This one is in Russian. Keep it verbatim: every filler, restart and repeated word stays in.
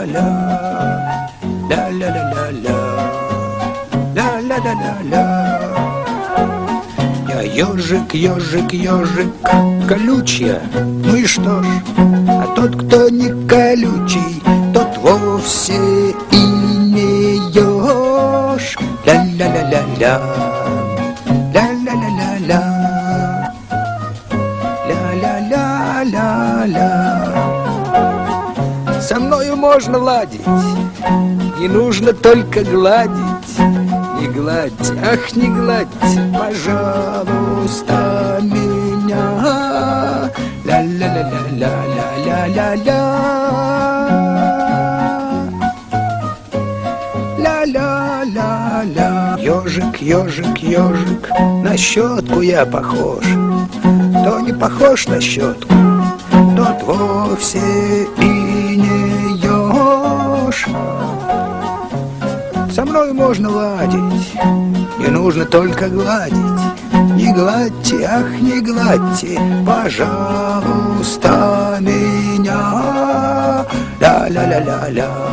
ла-ла-ла-ла-ла, ла-ла-ла-ла-ла, ла-ла-ла-ла-ла. Я ежик, ежик, ежик, колючая, ну и что ж? А тот, кто не колючий, тот вовсе и не еж. Ля-ля-ля-ля-ля, ля-ля-ля-ля-ля, ля-ля-ля-ля-ля. Со мною можно ладить, не нужно только гладить. Не гладь, ах, не гладь, пожалуйста, меня. Ля-ля-ля-ля-ля-ля-ля-ля-ля. Ля-ля-ля-ля. Ежик, ежик, ежик, на щетку я похож. Кто не похож на щетку, тот вовсе и не еж. Со мной можно ладить, не нужно только гладить. Не гладьте, ах, не гладьте, пожалуйста, меня. Ля-ля-ля-ля-ля.